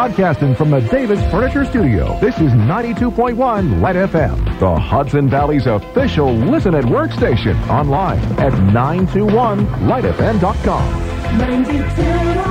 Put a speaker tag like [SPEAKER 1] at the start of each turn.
[SPEAKER 1] Broadcasting from the Davis Furniture Studio, this is 92.1 Light FM, the Hudson Valley's official Listen at Work station. Online at 921lightfm.com.
[SPEAKER 2] 92.